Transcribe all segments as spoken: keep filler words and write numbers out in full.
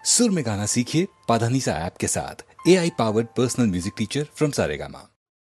सुर में गाना सीखिए पाधानीसा ऐप के साथ। A I powered personal music teacher from Saregama.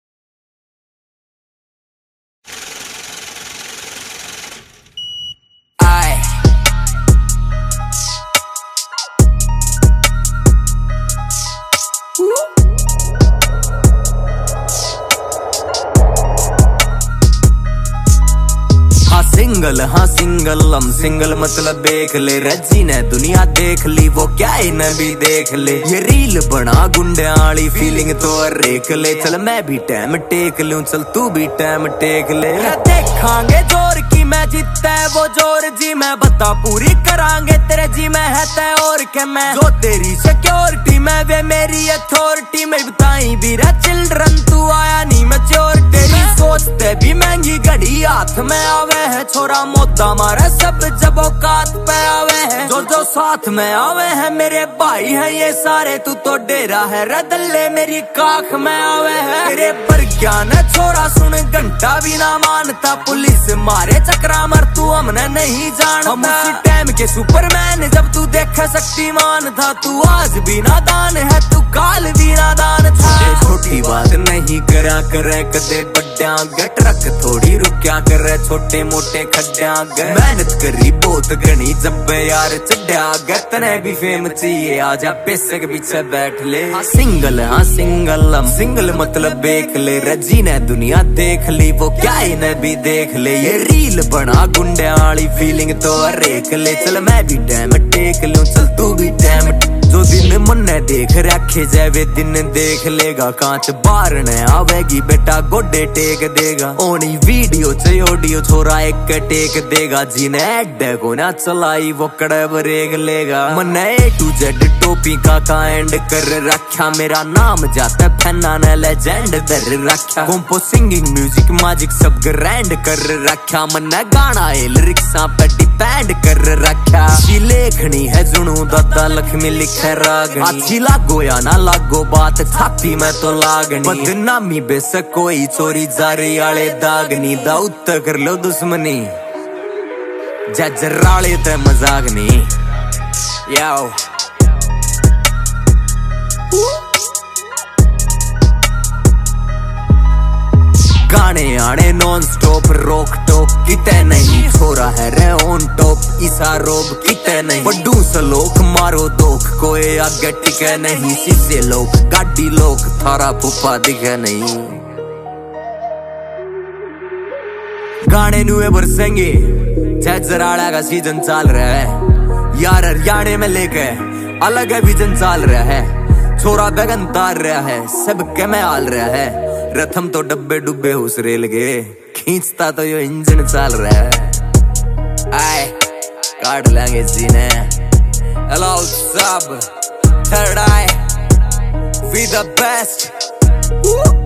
Single हाँ सिंगल हम सिंगल मतलब देख ले रजी ने दुनिया देख ली वो क्या इन्हें भी देख ले। ये रील बना गुंडे वाली फीलिंग तो रेख ले। चल मैं भी टाइम टेक लूं, चल तू भी टाइम टेक ले। देखांगे जोर की मैं जीतता है वो जोर जी, मैं बता पूरी करांगे तेरे जी में है तय और के मैं जो तेरी सिक्योरिटी में वे मेरी अथॉरिटी में बताई भी रहा चिल्ड्रन तू आया नहीं मैच्योर। तेरी सोचते भी महंगी घड़ी हाथ में आवे है, छोरा मोता मारे सब जब औकात पे आवे है। जो जो साथ में आवे है मेरे भाई है ये सारे, तू तो डेरा है रदल्ले मेरी काख में आवे है। तेरे पर ज्ञान है छोरा सुन घंटा भी ना मानता, पुलिस मारे चक्रा मर तू हमने नहीं जानता। हम उसी टाइम के सुपरमैन जब तू देखा शक्तिमान था, तू आज भी नादान है तू काल भी नादान था। छोटी बात नहीं करा करे कदे बड्डा गट रख थोड़ी रुक्या करे छोटे मोटे खड्डा गए। मेहनत करी बहुत घनी जब यार चढ़ा गए, तने भी फेम चाहिए आजा पैसे के पीछे बैठ ले। हाँ सिंगल हाँ सिंगल हम सिंगल मतलब देख ले रजी ने दुनिया देख ली वो क्या इन्हें भी देख ले। ये रील बना गुंडे वाली फीलिंग तो रेख ले। चल मैं भी टाइम टेक लूं, चल तू भी टाइम। जो दिन मन देख रखे जाए वे दिन देख लेगा, कांच बार न आवेगी बेटा गोडे टेक देगा। ओनी वीडियो च ऑडियो छोरा एक टेक देगा, जिन्हें एड को ना चलाई वो कड़े बरेग लेगा। मन ए टू जेड टोपी का कांड कर रखा, मेरा नाम जाता फैना ने लेजेंड दर रखा। कंपो सिंगिंग म्यूजिक मैजिक सब ग्रैंड कर रखा, मन गाना एल रिक्शा पे डिपेंड कर रखा। लेखनी है जुनू दादा लक्ष्मी लिखे रागनी, अच्छी लागो या ना लागो बात छाती में तो लागनी। बदनामी बेशक कोई चोरी जारी आले दागनी, दाऊद कर लो दुश्मनी जजराले ते मजाक नहीं। याओ गाने आने नॉन स्टॉप रोक टोक किते नहीं, छोरा है रे ऑन टॉप इसा रोब किते नहीं। बड्डू सलोक मारो दोख कोई आगे टिके नहीं, शीशे लोग गाड़ी लोग थारा पुप्पा दिखे नहीं। गाने नुए बरसेंगे जजराड़ा का सीजन चल रहा है, यार हरियाणे में लेके अलग है विजन चल रहा है। छोरा गगन तार रहा है सबके में आल रहा है, रथम तो डब्बे डुब्बे उस रेल के खींचता तो यो इंजन चल रहा है। आए काट लेंगे जीने हेलो सब third eye we the best.